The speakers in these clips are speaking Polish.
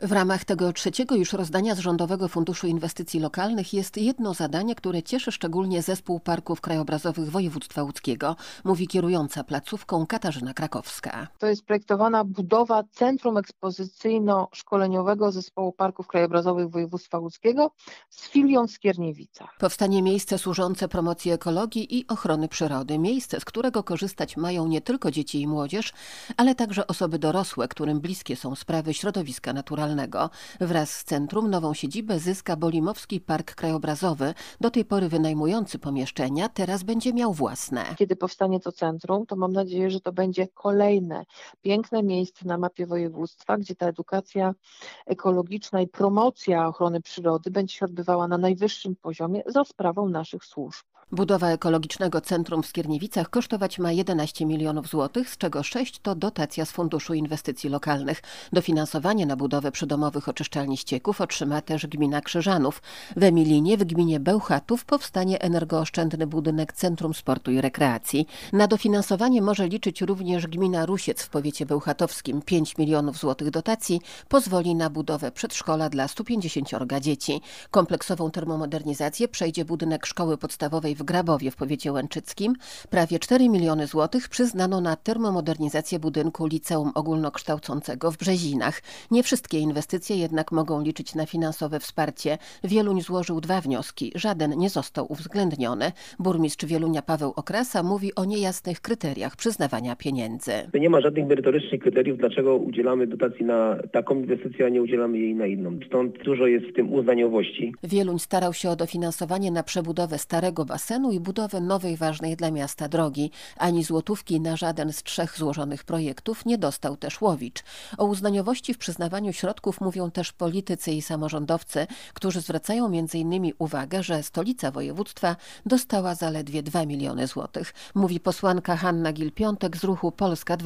W ramach tego trzeciego już rozdania z Rządowego Funduszu Inwestycji Lokalnych jest jedno zadanie, które cieszy szczególnie Zespół Parków Krajobrazowych Województwa Łódzkiego, mówi kierująca placówką Katarzyna Krakowska. To jest projektowana budowa Centrum Ekspozycyjno-Szkoleniowego Zespołu Parków Krajobrazowych Województwa Łódzkiego z filią w Skierniewicach. Powstanie miejsce służące promocji ekologii i ochrony przyrody. Miejsce, z którego korzystać mają nie tylko dzieci i młodzież, ale także osoby dorosłe, którym bliskie są sprawy środowiska naturalnego. Wraz z centrum nową siedzibę zyska Bolimowski Park Krajobrazowy, do tej pory wynajmujący pomieszczenia, teraz będzie miał własne. Kiedy powstanie to centrum, to mam nadzieję, że to będzie kolejne piękne miejsce na mapie województwa, gdzie ta edukacja ekologiczna i promocja ochrony przyrody będzie się odbywała na najwyższym poziomie za sprawą naszych służb. Budowa ekologicznego centrum w Skierniewicach kosztować ma 11 milionów złotych, z czego 6 to dotacja z Funduszu Inwestycji Lokalnych. Dofinansowanie na budowę przydomowych oczyszczalni ścieków otrzyma też gmina Krzyżanów. W Emilinie w gminie Bełchatów powstanie energooszczędny budynek Centrum Sportu i Rekreacji. Na dofinansowanie może liczyć również gmina Rusiec w powiecie bełchatowskim. 5 milionów złotych dotacji pozwoli na budowę przedszkola dla 150 dzieci. Kompleksową termomodernizację przejdzie budynek szkoły podstawowej w Grabowie w powiecie łęczyckim. Prawie 4 miliony złotych przyznano na termomodernizację budynku Liceum Ogólnokształcącego w Brzezinach. Nie wszystkie inwestycje jednak mogą liczyć na finansowe wsparcie. Wieluń złożył 2 wnioski. Żaden nie został uwzględniony. Burmistrz Wielunia Paweł Okrasa mówi o niejasnych kryteriach przyznawania pieniędzy. Nie ma żadnych merytorycznych kryteriów, dlaczego udzielamy dotacji na taką inwestycję, a nie udzielamy jej na inną. Stąd dużo jest w tym uznaniowości. Wieluń starał się o dofinansowanie na przebudowę starego basenu i budowę nowej, ważnej dla miasta drogi. Ani złotówki na żaden z 3 złożonych projektów nie dostał też Łowicz. O uznaniowości w przyznawaniu środków mówią też politycy i samorządowcy, którzy zwracają m.in. uwagę, że stolica województwa dostała zaledwie 2 miliony złotych. Mówi posłanka Hanna Gil-Piątek z ruchu Polska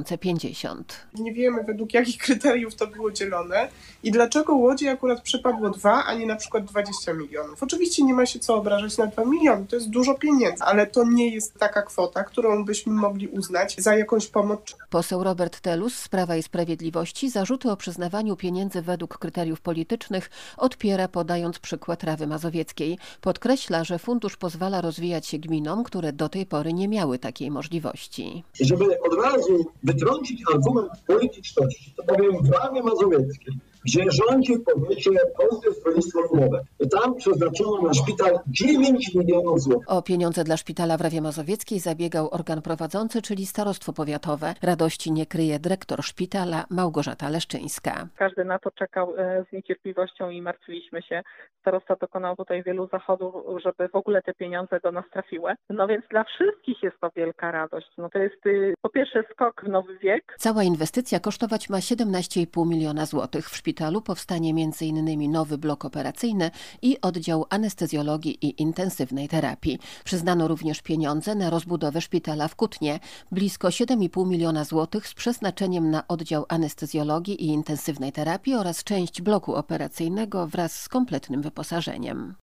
2050. Nie wiemy, według jakich kryteriów to było dzielone i dlaczego Łodzi akurat przypadło 2, a nie na przykład 20 milionów. Oczywiście nie ma się co obrażać na 2 miliony, to jest dużo pieniędzy, ale to nie jest taka kwota, którą byśmy mogli uznać za jakąś pomoc. Poseł Robert Telus z Prawa i Sprawiedliwości zarzuty o przyznawaniu pieniędzy według kryteriów politycznych odpiera, podając przykład Rawy Mazowieckiej. Podkreśla, że fundusz pozwala rozwijać się gminom, które do tej pory nie miały takiej możliwości. Żeby od razu wytrącić argument polityczności, to powiem w Rawie Mazowieckiej, gdzie rządzi w powiecie Polskie Stronnictwo Ludowe. Tam przeznaczono na szpital 9 milionów złotych. O pieniądze dla szpitala w Rawie Mazowieckiej zabiegał organ prowadzący, czyli starostwo powiatowe. Radości nie kryje dyrektor szpitala Małgorzata Leszczyńska. Każdy na to czekał z niecierpliwością i martwiliśmy się. Starosta dokonał tutaj wielu zachodów, żeby w ogóle te pieniądze do nas trafiły. No więc dla wszystkich jest to wielka radość. No to jest po pierwsze skok w nowy wiek. Cała inwestycja kosztować ma 17,5 miliona złotych. W szpitalu powstanie m.in. nowy blok operacyjny i oddział anestezjologii i intensywnej terapii. Przyznano również pieniądze na rozbudowę szpitala w Kutnie. Blisko 7,5 miliona złotych z przeznaczeniem na oddział anestezjologii i intensywnej terapii oraz część bloku operacyjnego wraz z kompletnym wyposażeniem.